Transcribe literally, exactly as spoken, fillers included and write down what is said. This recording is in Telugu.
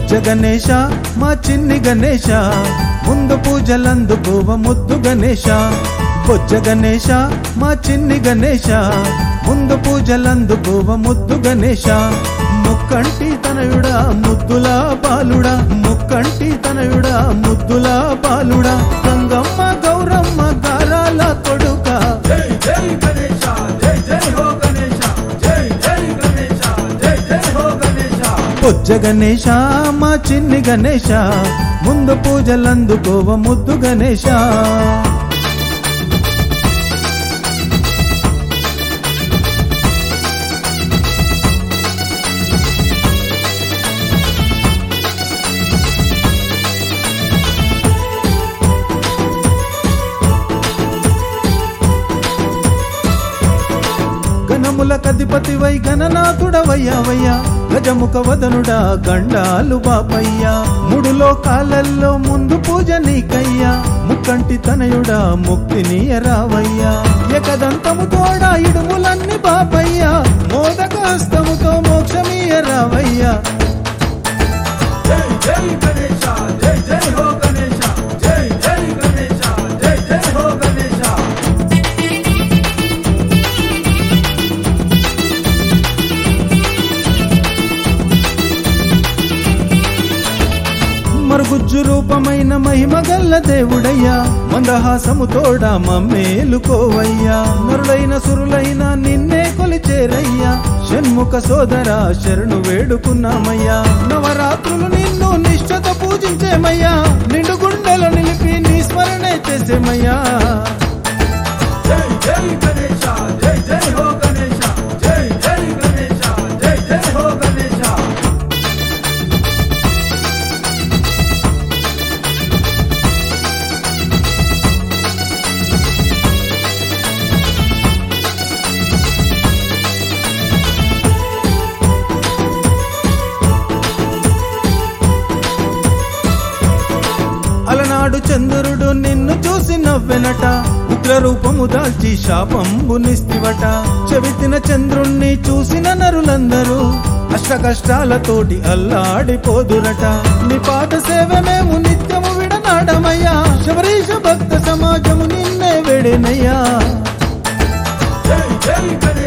బొజ్జ గణేశ మా చిన్ని గణేశ ముందు పూజలందుకోవ ముద్దు గణేశ బొజ్జ గణేశ మా చిన్ని గణేశ ముందు పూజలందుకోవ ముద్దు గణేశ ముక్కంటి తనయుడా ముద్దులా బాలుడా ముక్కంటి తనయుడా ముద్దులా బాలుడా గంగమ్మ గౌరమ్మ గారాల కొడుక జై జై గణేశ జై జై హో గణేశ జై జై గణేశ జై జై హో గణేశ బొజ్జ గణేశ మా చిన్ని గణేశ ముందు పూజలందుకోవ ముద్దు గణేశ గణములకధిపతివై గణనాథుడవయ్యావయ్యా గజముఖ వదనుడా గండాలు బాపయ్యా మూడు లోకాలల్లో ముందు పూజ నీకయ్యా ముక్కంటి తనయుడా ముక్తిని రావయ్యా ఏకదంతము తోడా ఇడుములన్నీ బాపయ్యా మోదక హస్తముతో మోక్షమీయ రావయ్యా జై జై గణేశ జై జై హో గణేశ జై జై గణేశ జై జై హో గణేశ మరుగుజ్జు రూపమైన మహిమ గల్ల దేవుడయ్యా మందహాసము తోడా మమ్మేలుకోవయ్యా నరులైన సురులైన నిన్నే కొలిచేరయ్యా షణ్ముఖ సోదర శరణు వేడుకున్నామయ్యా నవరాత్రులు నిన్ను నిష్ఠత పూజించేమయ్యా నిండు గుండెలు నిలిపి నీ స్మరణే చేసేమయ్యా జై జై గణేశ జై జై హో గణేశ జై జై గణేశ జై జై హో గణేశ అలనాడు చంద్రుడు నిన్ను చూసి నవ్వెనట ఉగ్ర రూపము దాల్చి శాపంబునిస్తివట చెవితిన చంద్రుణ్ణి చూసిన నరులందరూ అష్ట కష్టాలతోటి అల్లాడిపోదురట నీ పాద సేవ మేము నిత్యము విడనాడమయ్యా శబరీష భక్త సమాజము నిన్నే వేడేనయ్యా జై జై గణేశ